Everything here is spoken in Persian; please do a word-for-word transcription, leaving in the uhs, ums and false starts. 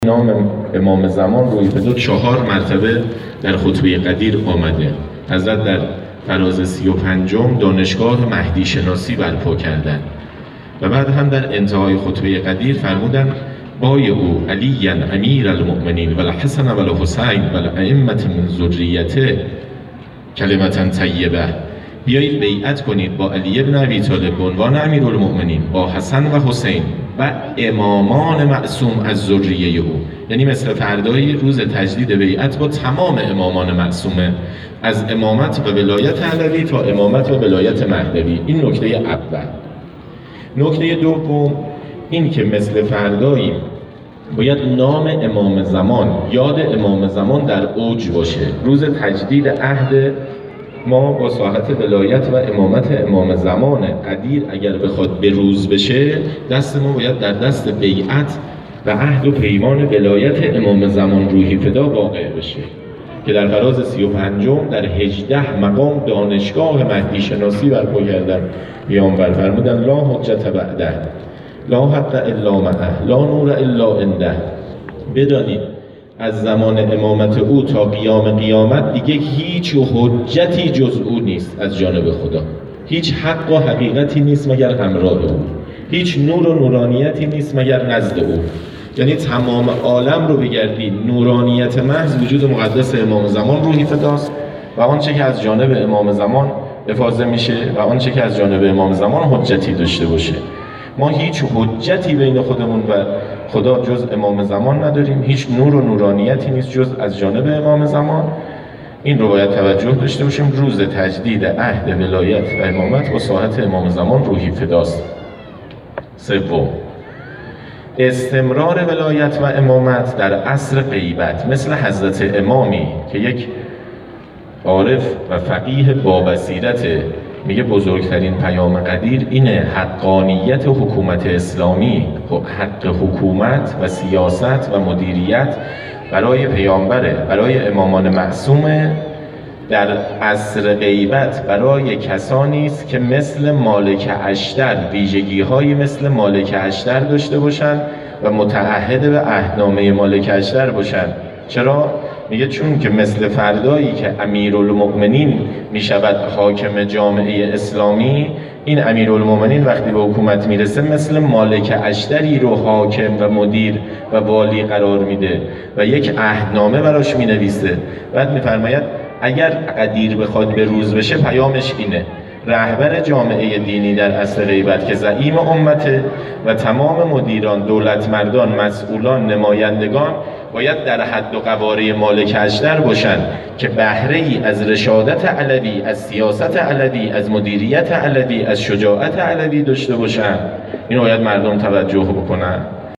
نام امام زمان روی فدا چهار مرتبه در خطبه قدیر آمده. حضرت در فراز سی و پنجم دانشگاه مهدی شناسی برپا کردند و بعد هم در انتهای خطبه قدیر فرمودند بایعوا علیا امیر المؤمنین و الحسن و الحسین و الائمة من ذریته کلمة طیبه. بیایید بیعت کنید با علی بن ابی طالب به عنوان امیرالمؤمنین، با حسن و حسین و امامان معصوم از ذریه او، یعنی مثل فردای روز تجدید بیعت با تمام امامان معصومه، از امامت و ولایت علوی تا امامت و ولایت مهدوی. این نکته اول. نکته دوم این که مثل فردایی باید نام امام زمان، یاد امام زمان در اوج باشه. روز تجدید عهد ما با ساحت ولایت و امامت امام زمان قدیر اگر بخواد به روز بشه، دست ما باید در دست بیعت و عهد و پیمان ولایت امام زمان روحی فدا واقع بشه که در فراز سی و پنجم در هجده مقام دانشگاه مهدی شناسی برپا کردن. پیامبر فرمودن لا حجت بعده، لا حق الا معه، لا نور الا عنده. بدانید از زمان امامت او تا قیام قیامت دیگه هیچ حجتی جز او نیست از جانب خدا. هیچ حق و حقیقتی نیست مگر همراه او. هیچ نور و نورانیتی نیست مگر نزد او. یعنی تمام عالم رو بگردید، نورانیت محض وجود مقدس امام زمان روحی فداست و آنچه که از جانب امام زمان افاضه میشه و آنچه که از جانب امام زمان حجتی داشته باشه. ما هیچ حجتی بین خودمون و خدا جز امام زمان نداریم، هیچ نور و نورانیتی نیست جز از جانب امام زمان. این رو باید توجه داشته باشیم. روز تجدید عهد ولایت و امامت با ساحت امام زمان روحی فداست. سوم، استمرار ولایت و امامت در عصر غیبت، مثل حضرت امامی که یک عارف و فقیه با بصیرت، میگه بزرگترین پیام قدیر اینه، حقانیت حکومت اسلامی، حق حکومت و سیاست و مدیریت برای پیامبره، برای امامان معصومه در عصر غیبت، برای کسانی است که مثل مالک اشتر، ویژگی هایی مثل مالک اشتر داشته باشند و متعهد به عهدنامه مالک اشتر باشند. چرا؟ میگه چون که مثل فردایی که امیرالمؤمنین میشود حاکم جامعه اسلامی، این امیرالمؤمنین وقتی به حکومت میرسه مثل مالک اشتری رو حاکم و مدیر و والی قرار میده و یک عهدنامه براش مینویسه. بعد میفرماید اگر قدیر بخواد به روز بشه پیامش اینه، رهبر جامعه دینی در عصر غیبت که زعیم امته و تمام مدیران، دولتمردان، مسئولان، نمایندگان باید در حد و قواره مالک اشتر باشند که بهره ای از رشادت علوی، از سیاست علوی، از مدیریت علوی، از شجاعت علوی داشته باشند. اینو باید مردم توجه بکنن.